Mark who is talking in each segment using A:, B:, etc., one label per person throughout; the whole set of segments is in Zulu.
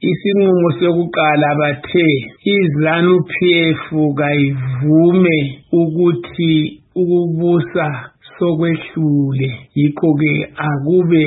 A: isinqumo sokuqala bathe iZANU-PF kayivume ukuthi ukubusa sokwehlule yikho-ke akube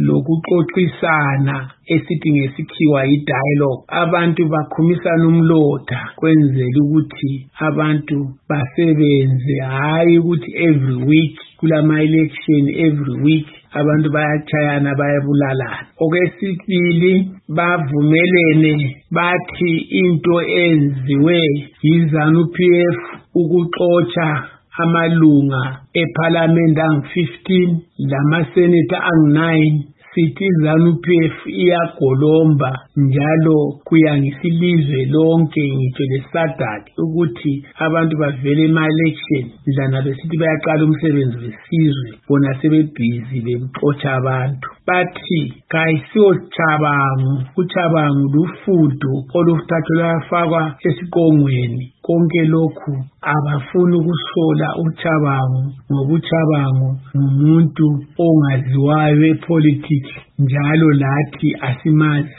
A: lokuxoxisana esithi ngesikhiwa i-dialogue. Abantu bakhumisana umlotha kwenzela ukuthi abantu basebenze, hayi ukuthi every week kulama-election, every week abantu bayachayana bayabulalana. Okwesibili bavumelene bathi into enziwe yiZANU-PF ukuxotsha amalunga eParliament angu-15 lamaseneta angu-9 sithi iZANU-PF iyagolomba njalo kuya ngesilizwe lonke ngitsho leSADC ukuthi abantu bavele ema-election mhlana besithi bayaqala umsebenzi wesizwe bona sebebhizi bexotsha abantu. Bathi kayisiyo Chabangu, uChabangu lufudo oluthathwa lwafakwa esiqongweni. Konke lokhu abafuni ukusola uChabangu ngoba uChabangu ngumuntu ongaziwayo epolitics njalo lathi asimazi.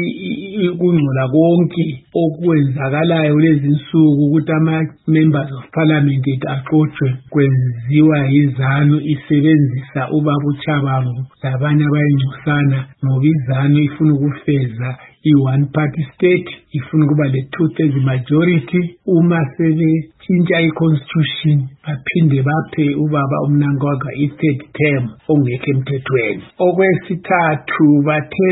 A: Kungcola konke okwenzakalayo lezi insuku ukuthi ama-members of parliament axoxwe kwenziwa yiZANU isebenzisa ubaba uChabangu labanye abayingcosana ngoba iZANU ifuna ukufeza i-one party state, ifuna ukuba le-2/3 majority. Uma sebetshintsha i-constitution baphinde baphe ubaba uMnangagwa i-third term ongekho emthethweni. Okwesithathu bathe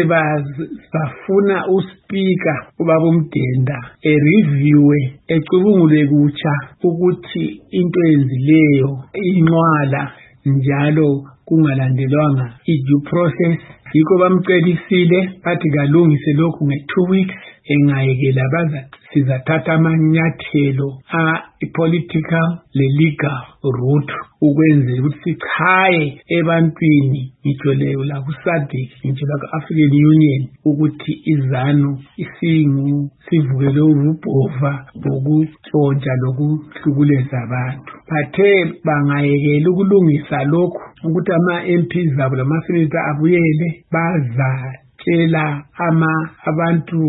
A: bafuna uSpeaker ubaba uMdenda reviewe ecubungule kutsha ukuthi into enzileyo inqwala njalo kungalandelwanga i-due process. Yikho bamcelisile bathi kalungise lokhu nge-2 weeks, engayekela sizathatha amanyathelo political le-legal route ukwenzela ukuthi sichaye ebantwini ngitsho leyo la ku-SADC ngitsho la ku-African Union ukuthi iZANU sivukele ubhova bokutshontsha lokuhlukuleza abantu. Bathe bangayekela ukulungisa lokhu ukuthi ama-MPs abo lama-senator abuyele bazatshela abantu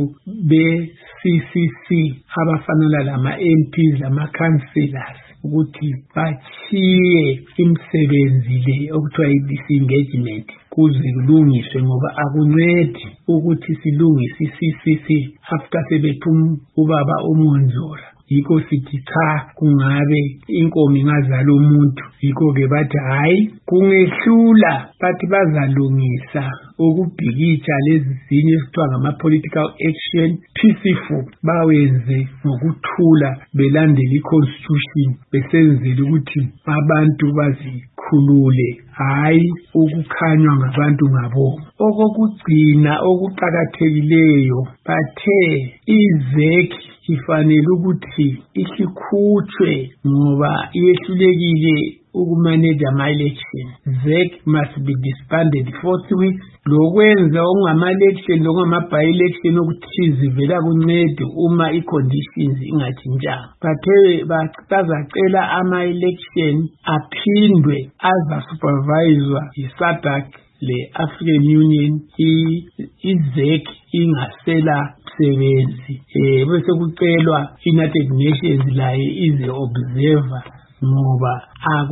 A: be-CCC abafanele lama-MPs lama-councillors ukuthi bachiye imisebenzi le okuthiwa i-disengagement kuze kulungiswe ngoba akuncedi ukuthi silungise i-CCC after sebethuma ubaba uMonzora. Yikho sithi cha kungabe inkomo ingazala umuntu. Yikho-ke bathi hayi kungehlula bathi bazalungisa ukubhikitsha lezi zinye esithiwa ngama-political action peaceful, bawenze ngokuthula belandela i-constitution besenzela ukuthi abantu bazikhulule, hayi ukukhanywa ngabantu ngabo. Okokugcina okuqakathekileyo bathe iZEC ifanele ukuthi ikhutshwe ngoba iyehlulekile ukumanage ama-election. ZEC must be disbanded forthwith. Lokwenza okungama-election lokungama-by-election okuthize vela kuncede uma i-conditions ingatshintshanga. Bathe bazacela ama-election aphindwe azasuperviswa yi-SADC le-African Union, i-ZEC ingasela sebenzi. Bese kucelwa United Nations laye ize observer ngoba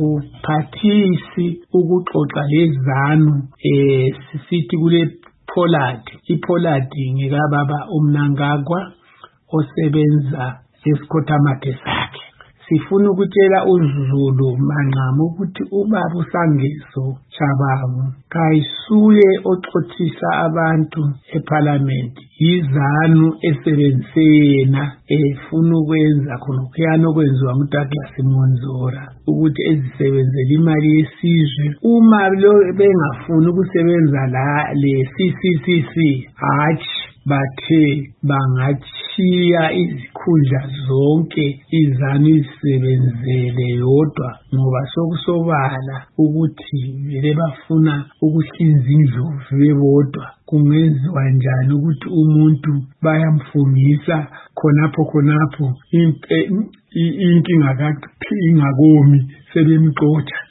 A: akuphathisi ukuxoxa leZANU. Sisithi kule Pollard, iPollard ngekababa uMnangagwa osebenza esikhotamathe sakhe. Sifuna ukutshela uZulu Manqamu ukuthi ubaba uSangeso Chabangu kayisuye oxothisa abantu eParliament, yiZANU esebenzise yena efuna ukwenza khonokuyana okwenziwa nguDouglas Monzora ukuthi ezisebenzele imali yesizwe. Uma bengafuni ukusebenza la le-CCCC hatshi bathe bangachiya izikhundla zonke iZANU izisebenzele yodwa ngoba sokusobala ukuthi vele bafuna ukuhlinza indlovu bebodwa. Kungenziwa njani ukuthi umuntu bayamfungisa khonapho inkinga ingakomi sebemxotsha.